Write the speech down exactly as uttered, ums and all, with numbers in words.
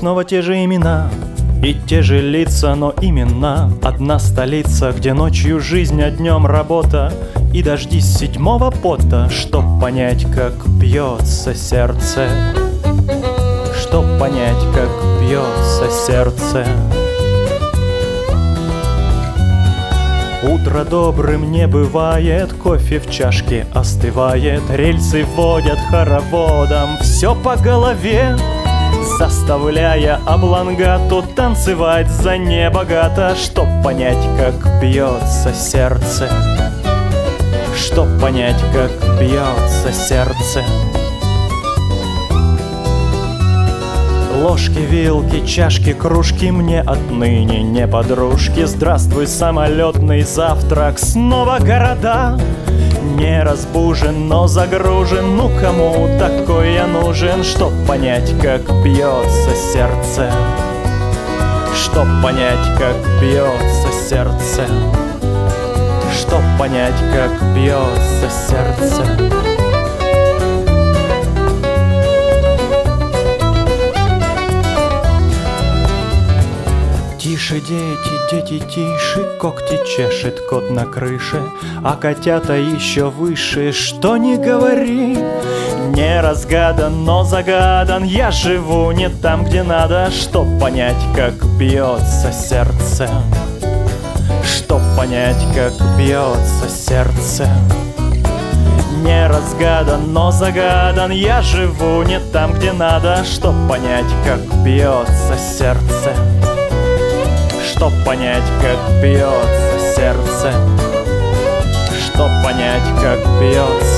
снова те же имена и те же лица, но именно одна столица, где ночью жизнь, а днем работа, и дожди с седьмого пота, чтоб понять, как бьется сердце, чтоб понять, как бьется сердце. Утро добрым не бывает, кофе в чашке остывает, рельсы водят хороводом, все по голове, заставляя облонгату танцевать за небогато, чтоб понять, как бьется сердце, чтоб понять, как бьется сердце. Ложки, вилки, чашки, кружки мне отныне не подружки. Здравствуй, самолетный завтрак, снова города. Не разбужен, но загружен, ну кому такой я нужен? Чтоб понять, как бьется сердце, чтоб понять, как бьется сердце, чтоб понять, как бьется сердце. Тише, дети, дети, тише, когти чешет кот на крыше, а котята еще выше. Что ни говори, не разгадан, но загадан. Я живу не там, где надо, чтоб понять, как бьется сердце, чтоб понять, как бьется сердце. Не разгадан, но загадан. Я живу не там, где надо, чтоб понять, как бьется сердце, чтоб понять, как бьется сердце, чтоб понять, как бьется